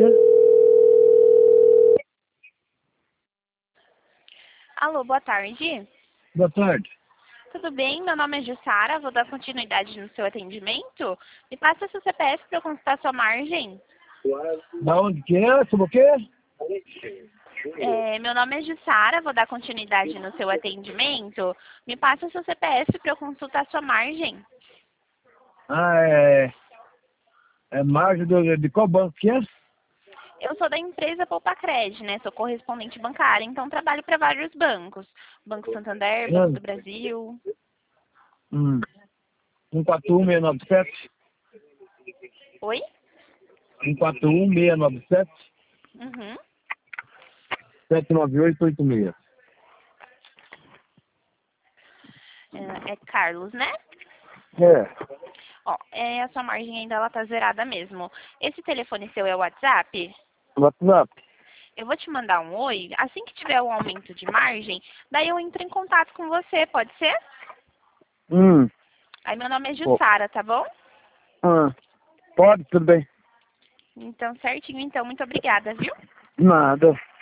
Alô, boa tarde. Boa tarde. Tudo bem? Meu nome é Jussara, vou dar continuidade no seu atendimento. Me passa seu CPF para eu consultar sua margem. Da onde que é? Sobre o quê? Meu nome é Jussara, vou dar continuidade no seu atendimento. Me passa seu CPF para eu consultar sua margem. Ah, é margem de qual banco que é? Eu sou da empresa Poupacred, né? Sou correspondente bancária, então trabalho para vários bancos. Banco Santander, Banco do Brasil. 141697. Oi? 141697. Uhum. 79886. É Carlos, né? É. Ó, a sua margem ainda ela tá zerada mesmo. Esse telefone seu é o WhatsApp? WhatsApp. Eu vou te mandar um oi. Assim que tiver um aumento de margem, daí eu entro em contato com você, pode ser? Hum. Aí meu nome é Pô. Jussara, tá bom? Pode, tudo bem. Então, certinho. Então, muito obrigada, viu? Nada.